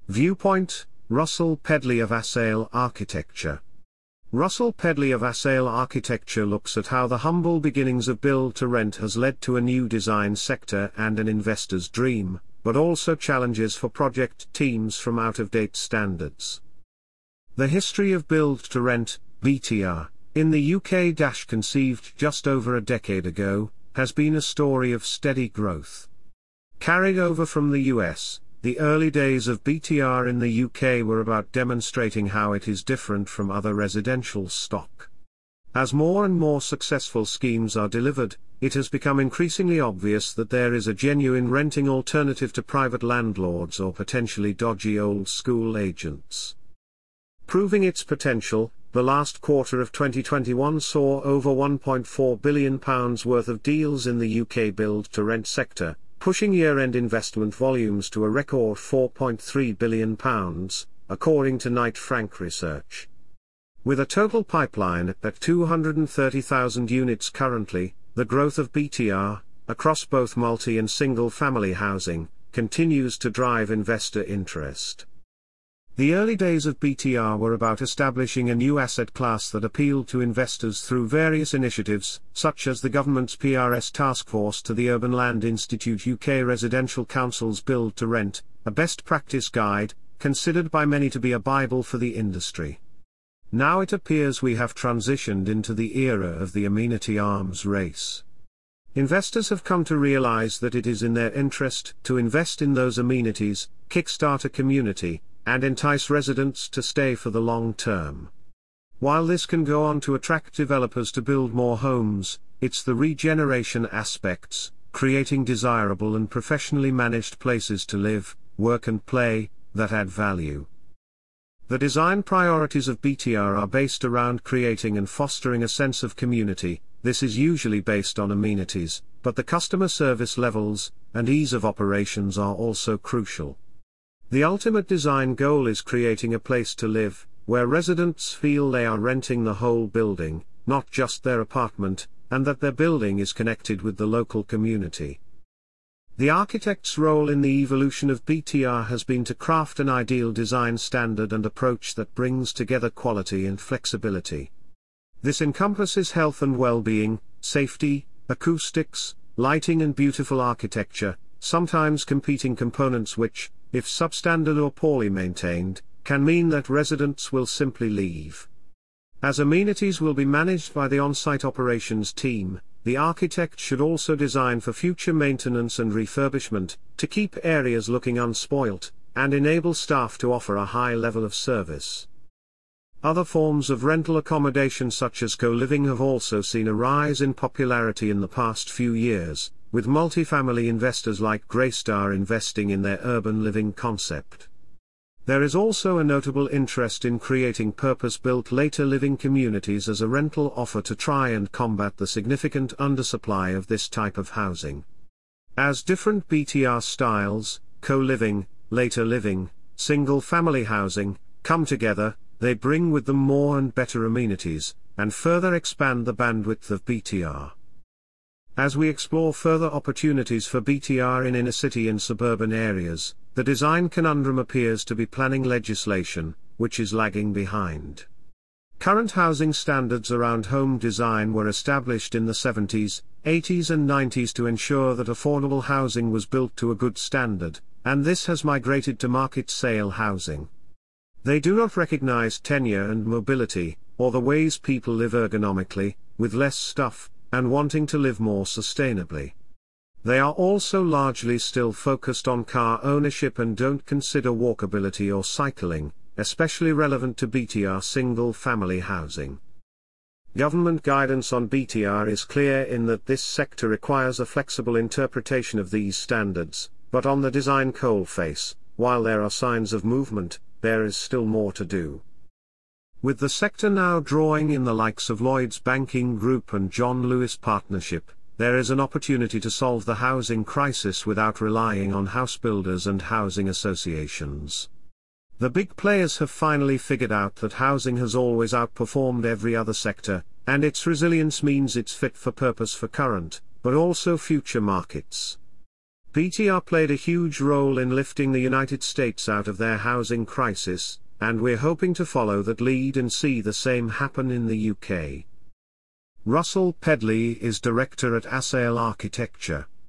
Viewpoint, Russell Pedley of Assail Architecture. Russell Pedley of Assail Architecture looks at how the humble beginnings of build-to-rent has led to a new design sector and an investor's dream, but also challenges for project teams from out-of-date standards. The history of build-to-rent, BTR, in the UK conceived just over a decade ago, has been a story of steady growth. Carried over from the US, the early days of BTR in the UK were about demonstrating how it is different from other residential stock. As more and more successful schemes are delivered, it has become increasingly obvious that there is a genuine renting alternative to private landlords or potentially dodgy old-school agents. Proving its potential, the last quarter of 2021 saw over £1.4 billion worth of deals in the UK build-to-rent sector, pushing year-end investment volumes to a record £4.3 billion, according to Knight Frank Research. With a total pipeline at 230,000 units currently, the growth of BTR, across both multi- and single-family housing, continues to drive investor interest. The early days of BTR were about establishing a new asset class that appealed to investors through various initiatives, such as the government's PRS task force to the Urban Land Institute UK Residential Council's Build to Rent, a best practice guide, considered by many to be a bible for the industry. Now it appears we have transitioned into the era of the amenity arms race. Investors have come to realize that it is in their interest to invest in those amenities, kickstart a community, and entice residents to stay for the long term. While this can go on to attract developers to build more homes, it's the regeneration aspects, creating desirable and professionally managed places to live, work and play, that add value. The design priorities of BTR are based around creating and fostering a sense of community. This is usually based on amenities, but the customer service levels and ease of operations are also crucial. The ultimate design goal is creating a place to live, where residents feel they are renting the whole building, not just their apartment, and that their building is connected with the local community. The architect's role in the evolution of BTR has been to craft an ideal design standard and approach that brings together quality and flexibility. This encompasses health and well-being, safety, acoustics, lighting and beautiful architecture, sometimes competing components which, if substandard or poorly maintained, can mean that residents will simply leave. As amenities will be managed by the on-site operations team, the architect should also design for future maintenance and refurbishment, to keep areas looking unspoilt, and enable staff to offer a high level of service. Other forms of rental accommodation such as co-living have also seen a rise in popularity in the past few years, with multifamily investors like Greystar investing in their urban living concept. There is also a notable interest in creating purpose-built later living communities as a rental offer to try and combat the significant undersupply of this type of housing. As different BTR styles, co-living, later living, single-family housing, come together, they bring with them more and better amenities, and further expand the bandwidth of BTR. As we explore further opportunities for BTR in inner-city and suburban areas, the design conundrum appears to be planning legislation, which is lagging behind. Current housing standards around home design were established in the 70s, 80s and 90s to ensure that affordable housing was built to a good standard, and this has migrated to market-sale housing. They do not recognize tenure and mobility, or the ways people live ergonomically, with less stuff, and wanting to live more sustainably. They are also largely still focused on car ownership and don't consider walkability or cycling, especially relevant to BTR single-family housing. Government guidance on BTR is clear in that this sector requires a flexible interpretation of these standards, but on the design coalface, while there are signs of movement, there is still more to do. With the sector now drawing in the likes of Lloyds Banking Group and John Lewis Partnership, there is an opportunity to solve the housing crisis without relying on house builders and housing associations. The big players have finally figured out that housing has always outperformed every other sector, and its resilience means it's fit for purpose for current, but also future markets. PTR played a huge role in lifting the United States out of their housing crisis, and we're hoping to follow that lead and see the same happen in the UK. Russell Pedley is director at Asail Architecture.